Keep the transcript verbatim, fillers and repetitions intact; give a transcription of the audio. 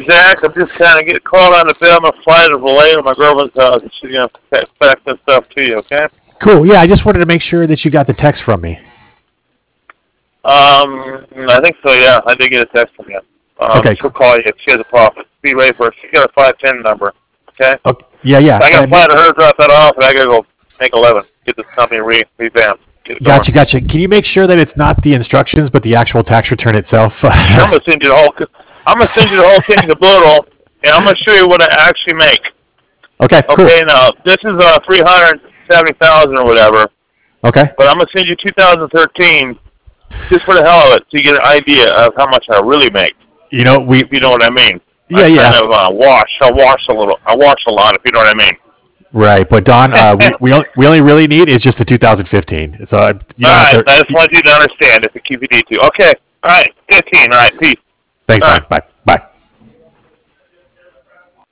Zach. I'm just kind of getting called on the bill. I'm going to fly to Vallejo to my girlfriend's house, and she's going to fax this stuff to you, okay? Cool. Yeah, I just wanted to make sure that you got the text from me. Um, I think so, yeah. I did get a text from you. Um, Okay. She'll call you if she has a problem. Be ready for her. She's got a five ten number, okay? Okay. Yeah, yeah. I got to And- fly to her, drop that off, and I got to go make eleven. Get this company re- revamped. Get it Gotcha, going. gotcha. Can you make sure that it's not the instructions, but the actual tax return itself? I'm going to send you the whole, I'm going to send you the whole thing to Boodle, and I'm going to show you what I actually make. Okay, cool. Okay, now, this is uh, three hundred seventy thousand or whatever, Okay. but I'm going to send you two thousand thirteen just for the hell of it, so you get an idea of how much I really make, You know, we if you know what I mean. Yeah, I yeah. kind of uh, wash. I wash a little. I wash a lot, if you know what I mean. right, but Don, uh, we we only, we only really need is just the two thousand fifteen. So uh, you All don't right, have to, I just want you to understand if you keep it to. Okay, all right, fifteen, all right, peace. Thanks, all Don. right. Bye. Bye.